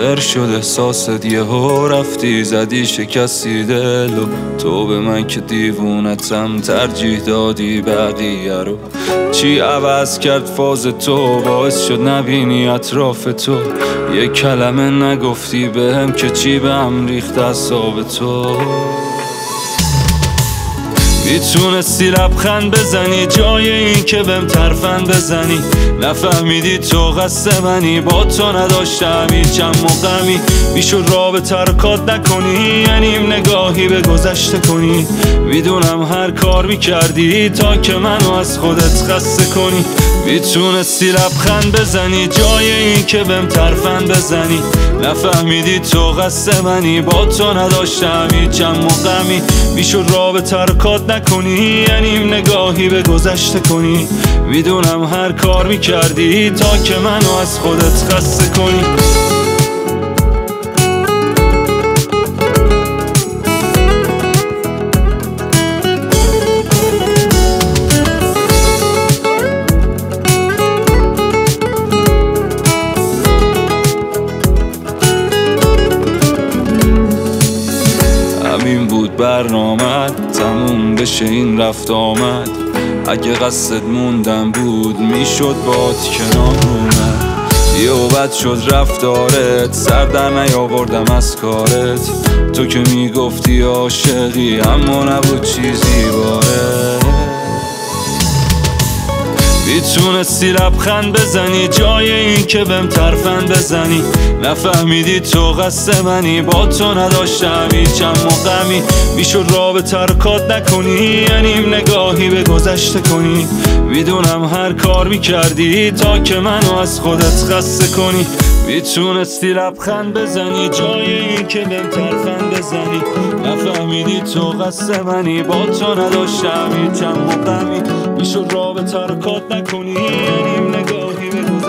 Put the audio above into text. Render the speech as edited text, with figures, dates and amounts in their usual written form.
سر شد احساست یهو رفتی زدی شکستی دل و تو به من که دیوونتم ترجیح دادی بقیه رو. چی عوض کرد فاز تو باعث شد نبینی اطراف تو؟ یه کلمه نگفتی بهم که چی بهم ریخت اعصاب تو. میتونستی لبخند بزنی جای این که بهم ترفند بزنی. نفهمیدی تو قصد منی، با تو نداشتم هیچ هم غمی. میشد رابطه رو کات نکنی، یعنی نگاهی به گذشته کنی. میدونم هر کار میکردی تا که منو از خودت خسته کنی. میتونستی لبخند بزنی جای این که بهم ترفند بزنی. نفهمیدی تو قصد منی، با تو نداشتم هیچ هم غمی. میشد رابطه رو کات نکنی، یعنی نگاهی به گذشته کنی. میدونم هر کار میکردی تا که منو از خودت خسته کنی. همین بود برنامت، تموم بشه این رفت آمد. اگه قصد موندن بود میشد باد کنار اومد. یه بد شد رفتارت، سر در نیاوردم از کارت. تو که میگفتی عاشقی اما نبود چیزی باره. میتونستی لبخند بزنی جای این که بهم ترفند بزنی. نفهمیدی تو قصد منی، با تو نداشتم هیچ هم غمی. میشد رابطه رو کات نکنی، یعنی نگاهی به گذشته کنی. میدونم هر کار میکردی تا که منو از خودت خسته کنی. میتونستی لبخند بزنی جای این که بهم ترفند بزنی. نفهمیدی تو قصد منی، با تو نداشتم هیچ هم غمی. میشد رابطه رو کات نکنی، یعنی نگاهی به